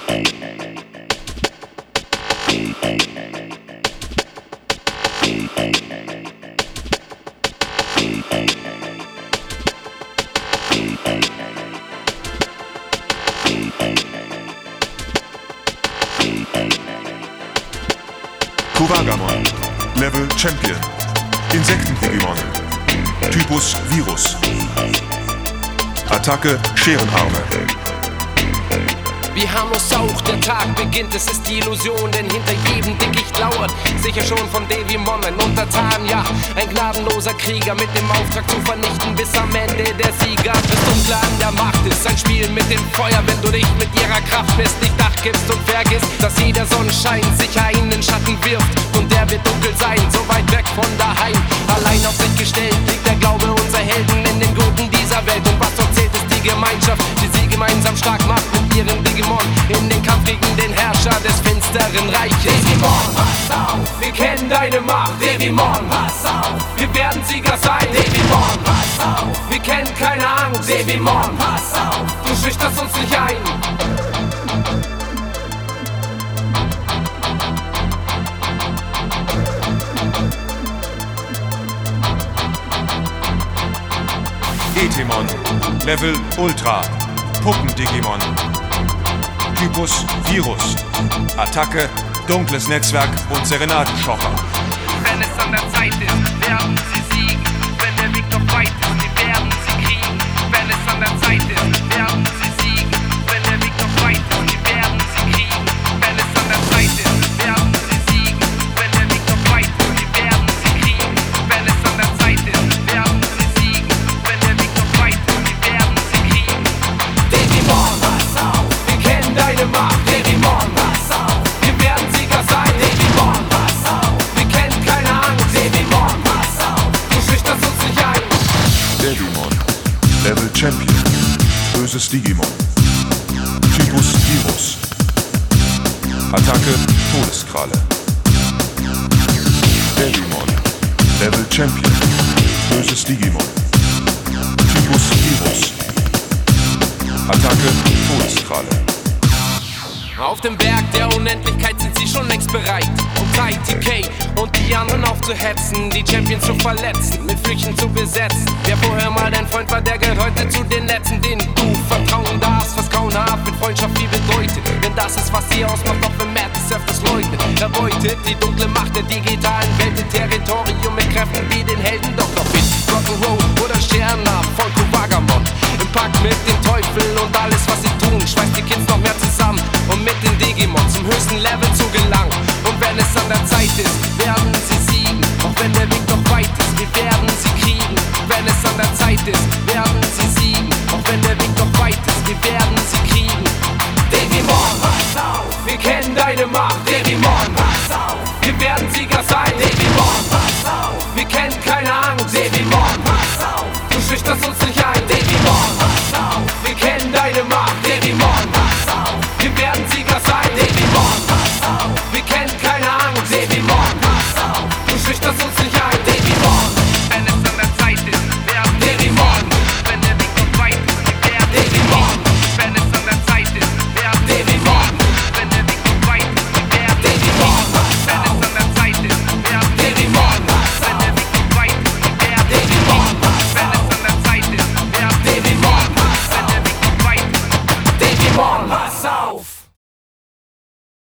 Kuwagamon, Level Champion, Insekten-Digimon, Typus Virus, Attacke Scherenarme. Wie harmlos auch der Tag beginnt, es ist die Illusion, denn hinter jedem Dickicht lauert sicher schon von Devimon ein Untertan, ja, ein gnadenloser Krieger mit dem Auftrag zu vernichten, bis am Ende der Sieger. Das Dunkle an der Macht ist ein Spiel mit dem Feuer, wenn du dich mit ihrer Kraft misst, nicht Acht gibst und vergisst, dass jeder Sonnenschein sich einen Schatten wirft und der wird dunkel sein, so weit weg von daheim. Allein auf sich gestellt liegt der Glaube unserer Helden in den Guten dieser Welt, und was dort zählt ist die Gemeinschaft, die sie gemeinsam stark macht mit ihren Digimon in den Kampf gegen den Herrscher des finsteren Reiches. Devimon, pass auf, wir kennen deine Macht. Devimon, pass auf, wir werden Sieger sein. Devimon, pass auf, wir kennen keine Angst. Devimon, pass auf, du schüchterst uns nicht ein. Etemon, Level Ultra, Puppen-Digimon, Typus Virus, Attacke Dunkles Netzwerk und Serenadenschocher. Wenn es an der Zeit ist, werden sie siegen. Wenn der Weg noch weit ist, wir werden sie kriegen. Wenn es an der Zeit ist, werden sie siegen. Wenn der Weg noch weit ist, wir werden sie kriegen. Wenn es an der Zeit ist, werden sie siegen. Wenn der Weg noch weit ist, wir werden sie kriegen. Wenn es an der Zeit ist, werden sie siegen. Wenn der Weg noch weit ist, wir werden sie kriegen. Devimon, pass auf, wir kennen deine Macht. Devimon, pass auf, wir werden Sieger sein. Devimon, pass auf, wir kennen keine Angst. Devimon, pass auf, du schüchterst uns nicht ein. Devimon, Level Champion, böses Digimon, Typus Virus, Attacke Todeskralle. Devimon, Level Champion, böses Digimon, Typus Virus, Attacke Todeskralle. Auf dem Berg der Unendlichkeit sind sie schon längst bereit, um ITK und die anderen aufzuhetzen, die Champions zu verletzen, mit Flüchen zu besetzen. Wer vorher mal dein Freund war, der gehört heute zu den Letzten, denen du vertrauen darfst, was grauenhaft mit Freundschaft viel bedeutet. Denn das ist, was sie ausmacht, auch wenn Madness öfters leugnet. Erbeutet die dunkle Macht der digitalen Welt, im Territorium mit Kräften wie den Helden Dr. Fit, Rock'n'Roll oder Sternab von Kuwagamon. Im Pakt mit dem Teufel und alles, was sie tun, schweißt die Kids noch mehr zusammen, um mit den Digimon zum höchsten Level zu gelangen. Und wenn es an der Zeit ist, werden sie siegen. Auch wenn der Weg noch weit ist, wir werden sie kriegen. Wenn es an der Zeit ist, werden sie siegen. Auch wenn der Weg noch weit ist, wir werden sie kriegen. Devimon, pass auf, wir kennen deine Macht. Devimon, pass auf, wir werden Sieger sein. Devimon, pass auf, wir kennen keine Angst. Devimon, pass auf, du schüchterst uns nicht ein. Devimon, pass auf, wir kennen deine Macht. Devimon, pass auf, wir werden Sieger sein. Devimon, pass auf, wir kennen keine Angst. Devimon, pass auf, du schüchterst uns nicht ein. Devimon, Wenn es an der Zeit ist, werden sie Devimon, wenn der Weg noch weit ist, wir werden sie Devimon, kriegen. Wenn es an der Zeit ist, werden sie Devimon, wenn der Weg noch weit ist, wir werden sie Devimon, kriegen. Wenn es an der Zeit ist, werden sie Devimon, wenn der Weg noch weit ist, wir werden sie Devimon, kriegen. Wenn es an der Zeit ist, werden sie Devimon, wenn der Weg noch weit ist. Devimon, pass auf.